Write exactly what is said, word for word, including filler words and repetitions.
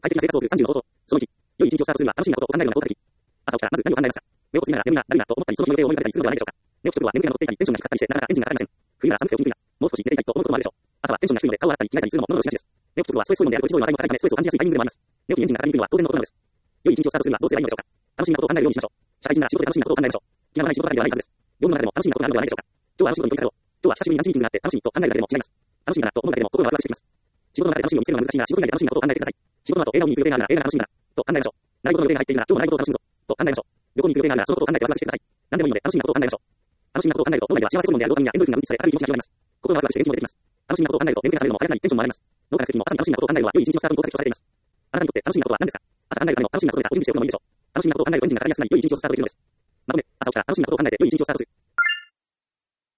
快適な生活を送るさんじゅうの方法。そのいち、良い一日をスタートするには楽しみなことを考えるのが効果的。朝起きたらまず何を考えますか？目をつぶりながら眠いな、だるいなと思ったり、その日の予定を思い浮かべたりするのではないでしょうか。寝起き直後は眠気が残っていたり、テンションが低かったりして、なかなかエンジンがかかりません。冬なら寒くて起きにくいな、もう少し寝ていたいと思うこともあるでしょう。朝はテンションが低いので顔を洗ったり着替えたりするのも物々しがちです。寝起き直後はストレスホルモンであるコチゾールの値も高いためストレスを感じやすいタイミングでもあります。寝起きにエンジンがかかりにくいのは当然のことなのです。良い一日をスタートするにはどうすればいいのでしょうか。楽しみなことを考えるようにしましょう。社会人なら仕事で楽しみなことを考えましょう。気が合わない仕事ばかりではないはずです。業務の中でも楽しみなことがあるのではないでしょうか。今日はあの仕事に取り掛かろう。今日は久しぶりにランチミーティングがあって楽しみと考えるだけでも違います。楽しみだなと思うだけでも心がワクワクしてきます。仕事の中で楽しみを見つけるのは難しいが、仕事以外で楽しみなことを考えてください。仕事の後映画を見に行く予定があるなら映画が楽しみだなと考えましょう。習い事の予定が入っているなら今日の習い事を楽しむぞと考えましょう。旅行に行く予定があるならそのことを考えてワクワクしてください。何でもいいので楽しみなことを考えましょう。楽しみなことを考えると脳内では幸せホルモンであるドーパミンやエンドルフィンが分泌され、明るい気持ちが広がります。心がワクワクして元気も出てきます。楽しみなことを考えると眠気が覚めるのも早くなりテンションも上がります。脳から時も朝に楽しみなことを考えるのは良い一日のスタートに効果的とされています。あなたにとって楽しみなことは何ですか？朝考えるための楽しみなことでお準備しておくのもいいでしょう。楽しみなことを考えるとエンジンがかかりやすくなり良い一日をスタートできるのです。まとめ、朝起きたら楽しみなことを考えて良い一日をスタートする。